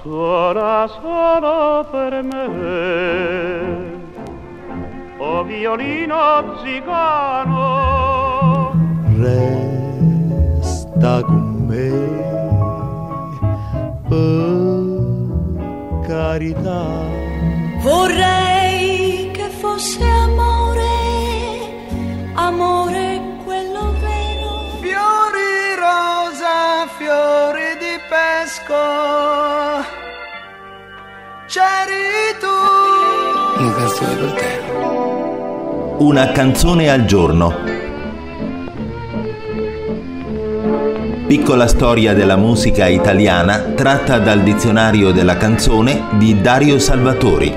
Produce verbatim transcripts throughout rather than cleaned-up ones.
suona solo per me. O violino zigano, resta con me, per carità. Vorrei che fosse amore, amore quello vero. Fiori rosa, fiori di pesco, c'eri tu. Una canzone per te. Una canzone al giorno. Piccola storia della musica italiana tratta dal dizionario della canzone di Dario Salvatori.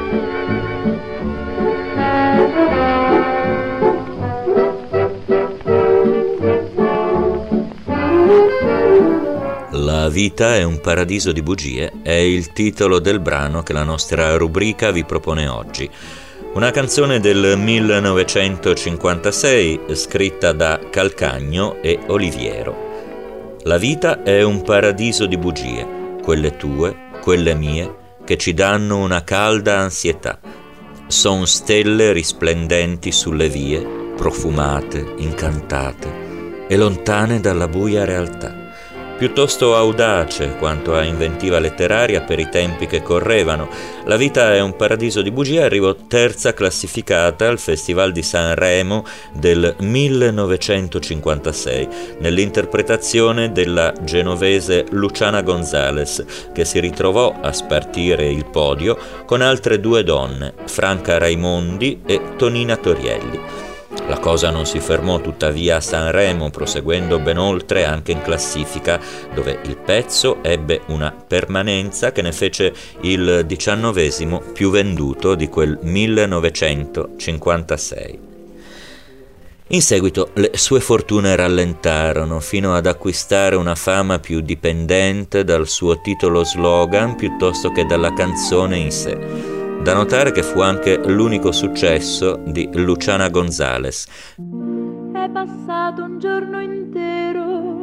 La vita è un paradiso di bugie è il titolo del brano che la nostra rubrica vi propone oggi. Una canzone del millenovecentocinquantasei scritta da Calcagno e Oliviero. La vita è un paradiso di bugie, quelle tue, quelle mie, che ci danno una calda ansietà. Son stelle risplendenti sulle vie, profumate, incantate e lontane dalla buia realtà. Piuttosto audace quanto a inventiva letteraria per i tempi che correvano, La vita è un paradiso di bugie arrivò terza classificata al Festival di Sanremo del millenovecentocinquantasei, nell'interpretazione della genovese Luciana Gonzalez, che si ritrovò a spartire il podio con altre due donne, Franca Raimondi e Tonina Torielli. La cosa non si fermò tuttavia a Sanremo, proseguendo ben oltre anche in classifica, dove il pezzo ebbe una permanenza che ne fece il diciannovesimo più venduto di quel millenovecentocinquantasei. In seguito le sue fortune rallentarono fino ad acquistare una fama più dipendente dal suo titolo slogan piuttosto che dalla canzone in sé. Da notare che fu anche l'unico successo di Luciana Gonzalez. È passato un giorno intero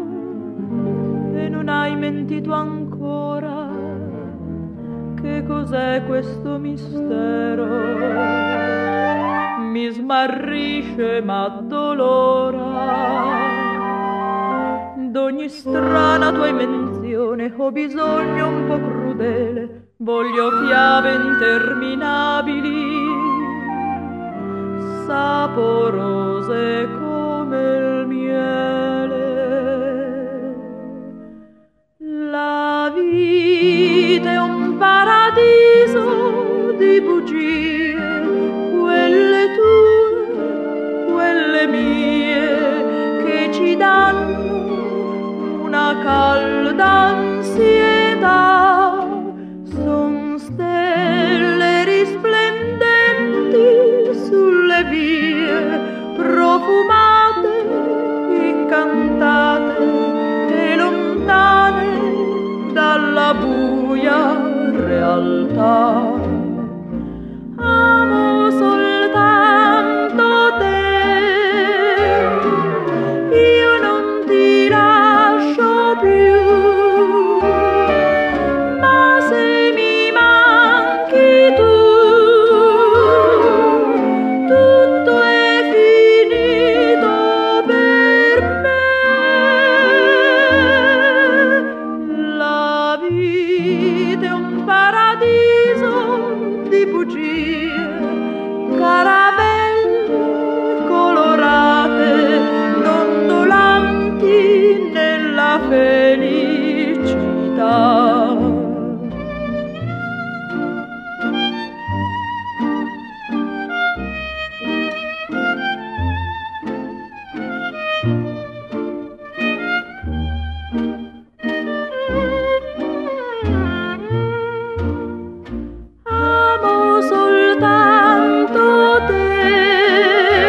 e non hai mentito ancora. Che cos'è questo mistero? Mi smarrisce ma dolora. D'ogni strana tua invenzione ho bisogno un po' crudele. Voglio fiabe interminabili, saporose come il miele. La vita è un paradiso di bugie, quelle tue, quelle mie, che ci danno una calda ansietà. Son stelle risplendenti sulle vie, profumate, incantate e lontane dalla buia realtà. Amo soltanto te, io non ti lascio più. Amo soltanto te,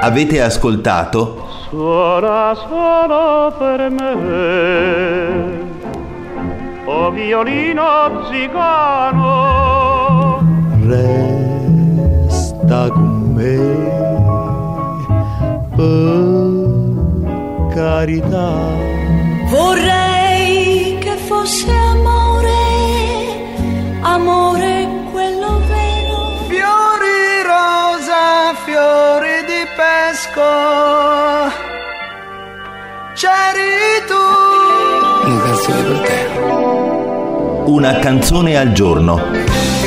Avete ascoltato Suona solo per me, o violino zigano, resta con me, per carità. Vorrei che fosse amore, amore quello vero. Fiori rosa, fiori di pesco, c'eri tu. Una canzone per te. Una canzone al giorno.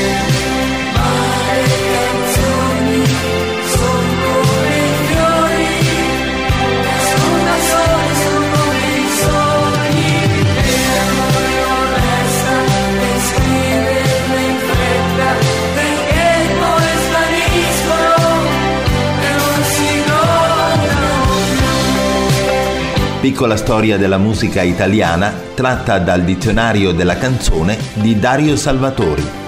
Piccola storia della musica italiana tratta dal dizionario della canzone di Dario Salvatori.